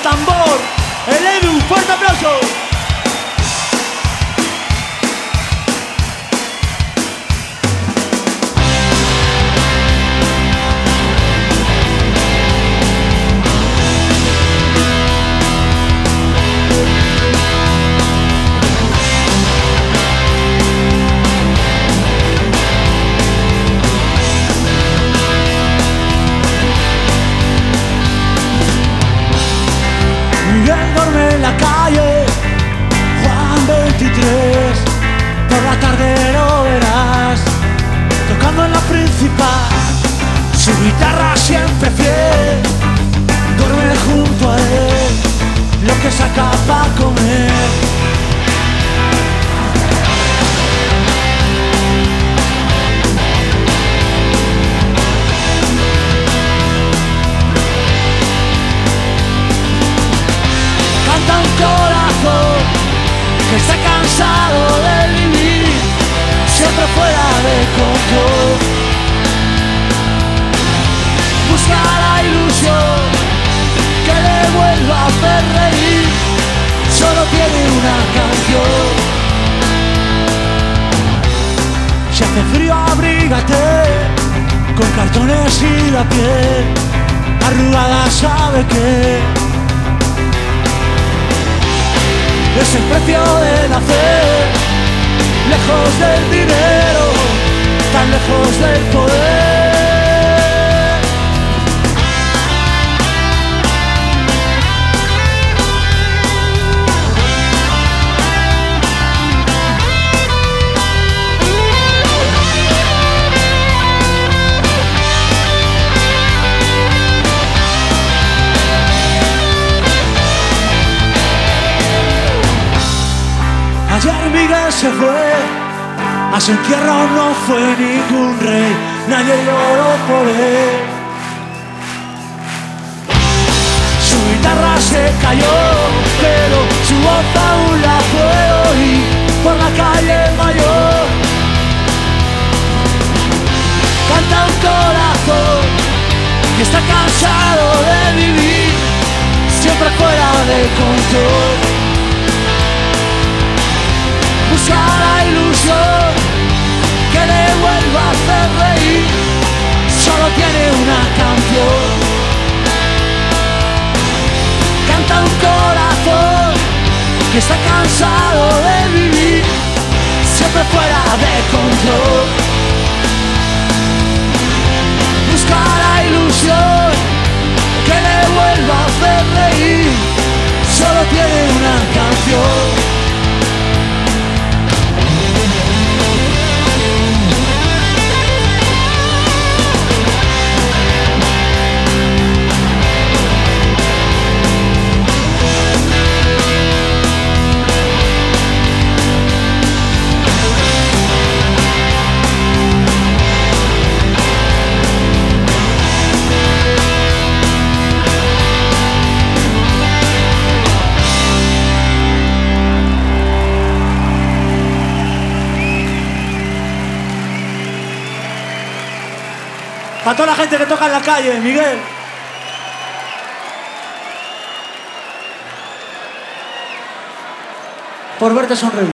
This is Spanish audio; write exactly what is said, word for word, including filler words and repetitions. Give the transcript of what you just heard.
tambor, el Edu, fuerte aplauso. Miguel duerme en la calle, Juan veintitrés, por la tarde lo verás, tocando en la principal, su guitarra siempre fiel, duerme junto a él, lo que saca para comer. Canta un corazón que está cansado de vivir siempre fuera de control. Busca la ilusión que le vuelva a hacer reír. Solo tiene una canción. Si hace frío abrígate con cartones y la piel arrugada, sabe que es el precio de nacer, lejos del dinero, tan lejos del poder. Ayer Miguel se fue, a su entierro no fue ningún rey, nadie lloró por él. Su guitarra se cayó, pero su voz aún la puedo oír por la calle mayor. Canta un corazón que está cansado de vivir siempre fuera de control. Busca la ilusión que le vuelva a hacer reír. Solo tiene una canción. Canta un corazón que está cansado de vivir siempre fuera de control. Busca la ilusión que le vuelva a hacer reír. Solo tiene una canción. Para toda la gente que toca en la calle, Miguel. Por verte sonreír.